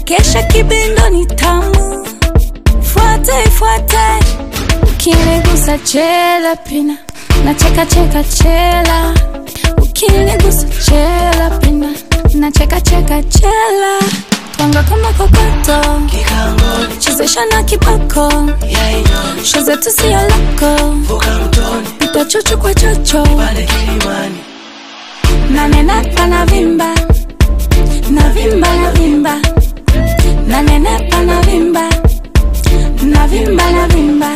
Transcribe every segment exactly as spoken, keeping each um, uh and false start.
Kesha kibindo ni tamu, fuate fuate. Ukinigusa chela pina, na cheka cheka chela. Ukinigusa chela pina, na cheka cheka chela. Twanga kama kokoto, kikangoni, chezesha na kiboko, ya inyoni, shoze tu siyo lako, vuka mtoni, pita chocho kwa chocho, pale kilimani. Nanenepa na vimba, na vimba na vimba. Nanenepa na vimba, na vimba na vimba.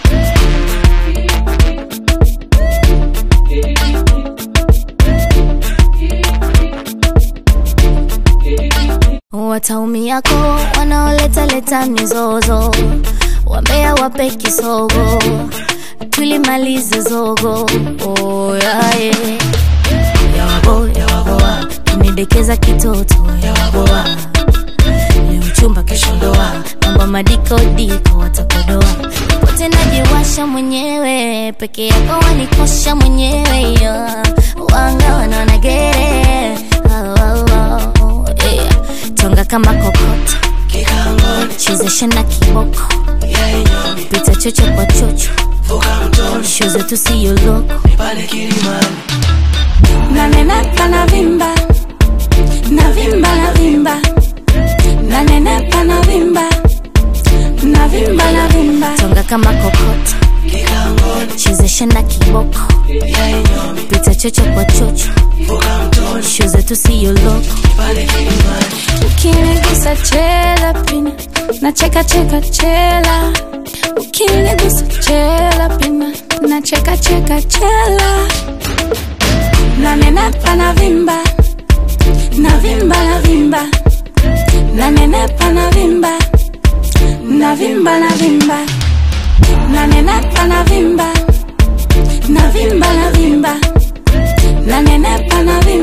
Wataumiyako wanaoleta leta mizozo, wambea wape kisogo, tulimalize zogo. Oh yeah, yeah. Ya wabo, ya waboa, tunidekeza kitoto. Ya waboa, leo chumba kesho ndoa, mambo madiko diko watakodoa. Pote najiwasha mwenyewe, peke yako wanikosha mwenyewe. Yeah. Wanga wanaona gere, oh, oh, oh, yeah. Tonga kama kokoto, kikangoni, chezesha na kiboko, ya inyoni, pita chocho kwa chocho, vuka mtoni, shoze tu siyo loko, pale kilimani. Nanenepa na vimba, na vimba na vimba. Nanenepa na vimba, na vimba na vimba. Tonga kama kokoto, kikangoni, chezesha na kiboko, ya inyoni, pita chocho kwa chocho, vuka mtoni, shoze tu siyo loko, pale kilimani. Ukinigusa chela pina, na cheka cheka chela. Ukinigusa chela pina, na cheka cheka chela. Nanenepa na vimba, na vimba na vimba. Nanenepa na vimba, na vimba na vimba. Nanenepa na vimba, na vimba na vimba. Nanenepa na vimba.